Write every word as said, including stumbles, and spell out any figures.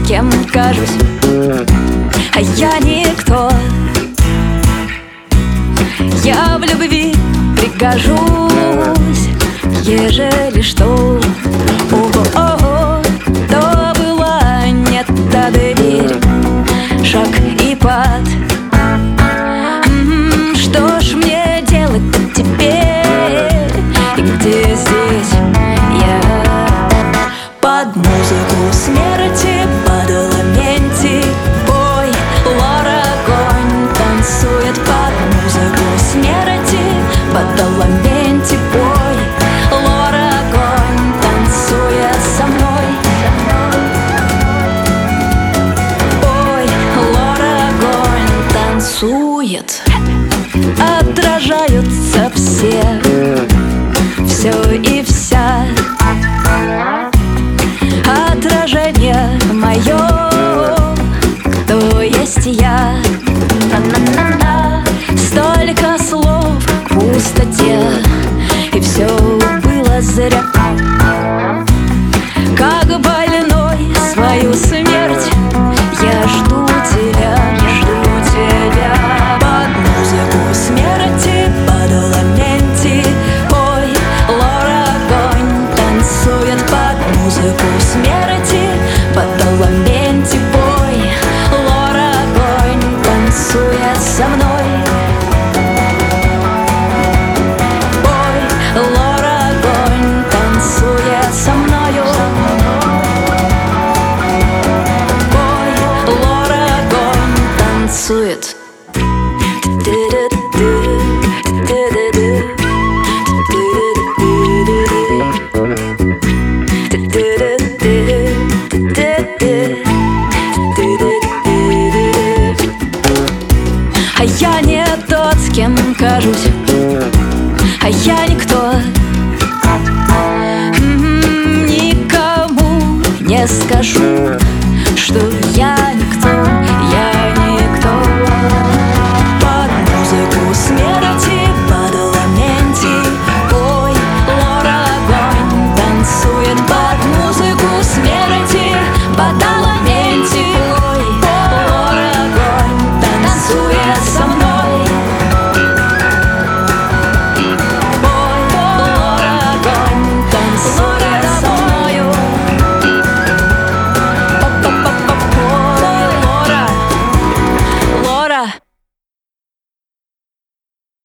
кем кажусь, а я никто. Я в любви пригожусь, ежели что. Ого-го, то была, нет, та дверь, шаг и пад. М-м, что ж мне делать-то теперь? И где здесь я? Под музыку смерти, под ламенти бой, Лора огонь танцует. Под музыку смерти, под ламенти бой, Лора огонь танцует со мной. Ой, Лора огонь танцует. Отражаются все, все и вся. Отражение мое, кто есть я. На-на-на-на. Столько слов к пустоте, и все было зря. Как больной свою смерть, я жду тебя, жду тебя. Под музыку смерти, под ламенти ой, Лора огонь танцует. Под музыку смерти, под ламенти бой, Лора огонь танцует со мной. Ой, Лора огонь танцует со мною. Ой, Лора огонь танцует. А я не тот, с кем кажусь, а я никто. М-м, никому не скажу.